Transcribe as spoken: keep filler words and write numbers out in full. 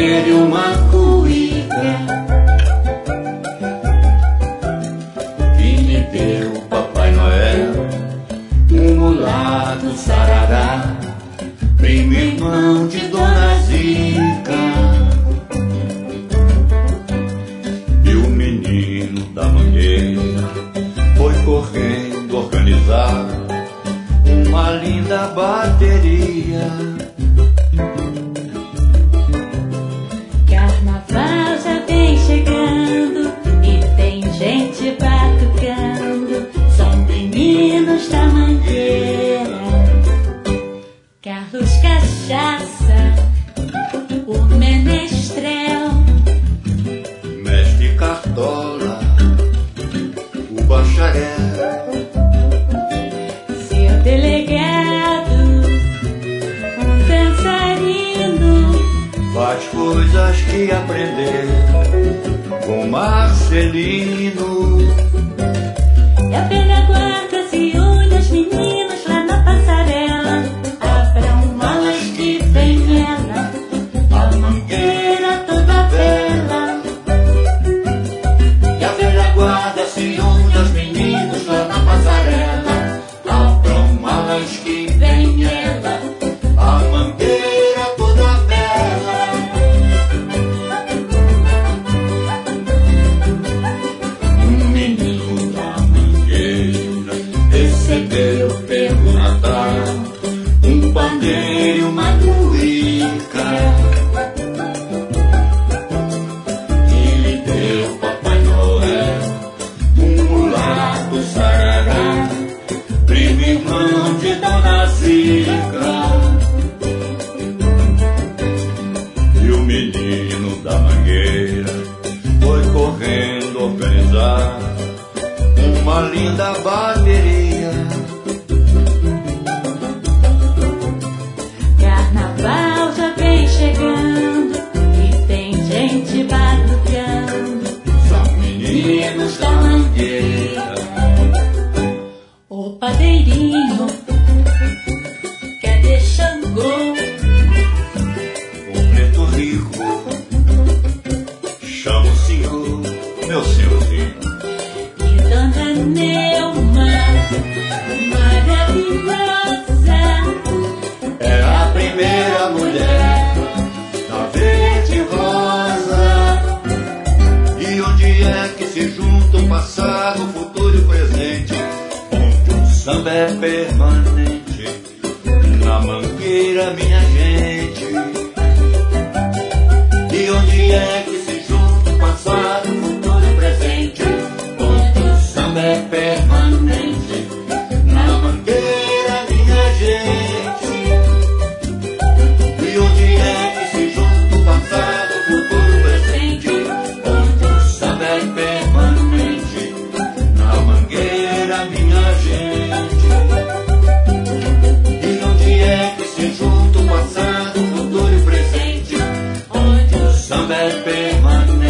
pandeiro e uma cuíca que me deu Papai Noel, um mulato sarará, primo irmão de Dona Zica. E o menino da mangueira foi correndo organizar uma linda bateria. Carnaval já vem chegando e tem gente batucando, são meninos da mangueira. Carlos Cachaça, o menestrel, Mestre Cartola, o bacharel, seu delegado, um dançarino, faz coisas que aprendeu com Marcelino. e a velha guarda se une aos meninos lá na passarela. Abram malas que vem ela, a mangueira toda bela. E a velha guarda se une aos meninos lá na passarela. Abram malas que vem ela, a mangueira toda bela. Um menino da mangueira recebeu pelo Natal um pandeiro e uma cuíca que lhe deu Papai Noel, um mulato sarará, primo irmão de Dona Zica. E o menino da mangueira foi correndo organizar uma linda bateria. Carnaval já vem chegando e tem gente batucando, São meninos da mangueira. o padeirinho, cadê Xangô? O preto rico chama o senhor, meu senhorzinho. E Dona Neuma, maravilhosa, É a primeira mulher da verde e rosa. E onde é que se junta o passado, o futuro e o presente, onde o samba é permanente, na mangueira, minha gente. E onde é que se junta o passado, o futuro e o presente, onde o samba é permanente, na mangueira, minha gente. E onde é que se junta o passado, o futuro e o presente, onde o samba é permanente, na mangueira, minha gente. E onde é que se junta o passado, o futuro e o presente, onde o samba é permanente.